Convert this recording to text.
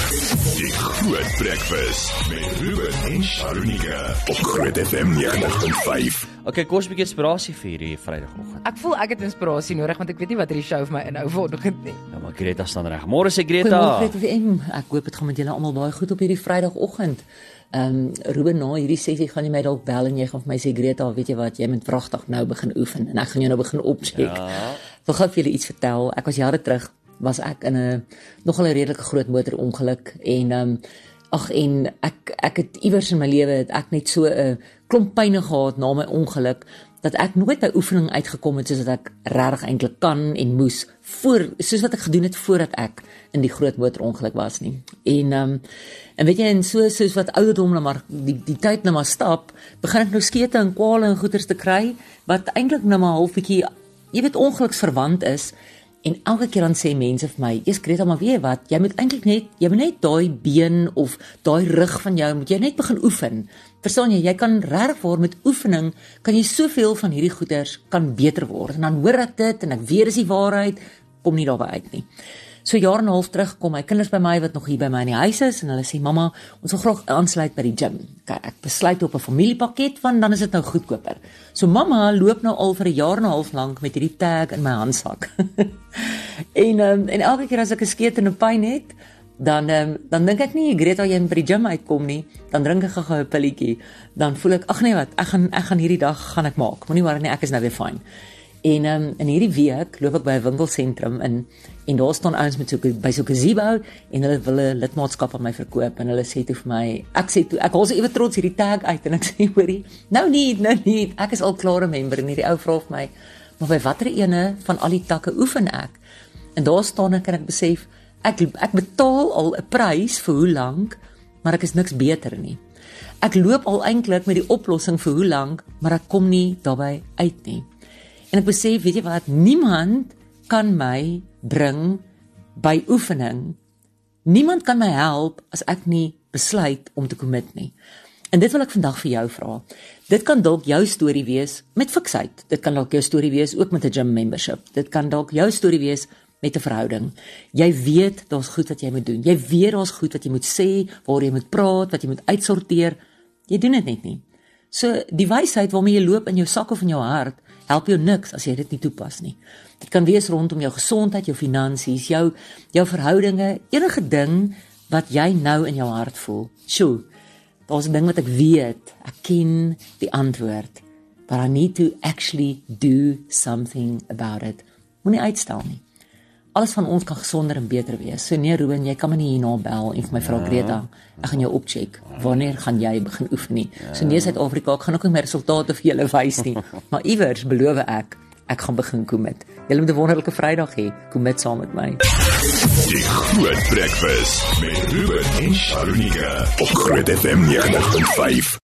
Die Groot Breakfast met Ruben en Sharonika op Groot FM 90.5. Okay, kom ons 'n bietjie inspirasie vir hierdie Vrydagoggend. Ek voel ek het inspirasie nodig, want ek weet nie wat hierdie show vir my inhou vanoggend nie. Ja, maar Greta staan reg. Môre sê Greta. Goeiemôre FM. Ek hoop dit gaan met julle almal baie goed op hierdie Vrydagoggend. Ruben, na hierdie sessie gaan jy my dalk bel en jy gaan vir my sê, Greta, weet jy wat, jy moet wragtig nou begin oefen en ek gaan jou nou begin opcheck. Ja. Ek wil gou vir julle iets vertel. Ek was jare terug, was ek in 'n nogal 'n redelike groot motorongeluk en en ek het iewers in my lewe het ek net so 'n klomp pyne gehad na my ongeluk dat ek nooit by oefening uitgekom het soos wat ek regtig eintlik kan en moes soos wat ek gedoen het voordat ek in die groot motorongeluk was nie. En weet jy, en soos wat ouderdom nou maar die tyd nou maar stap, begin ek nou skete en kwale en goeters te kry wat eintlik nou maar half bietjie, jy weet, ongeluksverwant is. En elke keer dan sê mense vir my, "Eers Greta, maar weet jy wat? Jy moet eintlik net daai been of daai rug van jou moet jy net begin oefen." Verstaan jy? Jy kan regtig waar met oefening kan jy soveel van hierdie goeders kan beter word. En dan hoor ek dit en ek weet dis die waarheid, kom nie daarby uit nie. So jaar en 'n half terug kom my kinders by my wat nog hier by my in die huis is en hulle sê, "Mamma, ons wil graag aansluit by die gym." Ek besluit op 'n familiepakket want dan is dit nou goedkoper. So mamma loop nou al vir 'n jaar en 'n half lank met hierdie tag in my handsak. en elke keer as ek 'n skeet en 'n pyn het, dan dink ek nie, Greta, jy moet by die gym uitkom nie, dan drink ek gou 'n pilletjie, dan voel ek, ag nee wat, ek gaan hierdie dag gaan ek maak. Moenie worry nie, ek is nou weer fyn. En in hierdie week loop ek by 'n winkelsentrum en daar staan ouens met by so 'n gazebo en hulle wil 'n lidmaatskap aan my verkoop en hulle sê toe vir my, ek haal so ewe trots hierdie tag uit en ek sê, hoorie, nou nie, ek is al klaar 'n member en hierdie ou vra vir my, maar by watter ene van al die takke oefen ek? En daar staan ek en ek besef, ek betaal al 'n prys vir hoe lank, maar ek is niks beter nie. Ek loop al eintlik met die oplossing vir hoe lank, maar ek kom nie daarbey uit nie. En ek besef, weet jy wat, niemand kan my bring by oefening. Niemand kan my help as ek nie besluit om te commit nie. En dit wil ek vandag vir jou vra. Dit kan dalk jou storie wees met fiksheid. Dit kan dalk jou storie wees ook met 'n gym membership. Dit kan dalk jou storie wees met 'n verhouding. Jy weet daar's goed wat jy moet doen. Jy weet daar's goed wat jy moet sê, waar jy moet praat, wat jy moet uitsorteer. Jy doen dit net nie. So die wysheid waarmee jy loop in jou sak of in jou hart, help jou niks as jy dit nie toepas nie. Dit kan wees rondom jou gesondheid, jou finansies, jou verhoudinge, enige ding wat jy nou in jou hart voel. Sjoe, daar's 'n ding wat ek weet, ek ken die antwoord, but I need to actually do something about it. Moenie uitstel nie. Alles van ons kan gesonder en beter wees. So nee, Ruben, jy kan my nie hierna bel en vir my vra, Greta, ek gaan jou opcheck. Wanneer gaan jy begin oefen nie? So nee, Suid-Afrika, ek gaan ook nie my resultate vir julle wys nie. Maar iewers beloof ek gaan begin commit. Julle moet 'n wonderlike Vrydag hê. Commit saam met my. Die Groot Breakfast met Ruben en Sharonika op Groot FM 90.5.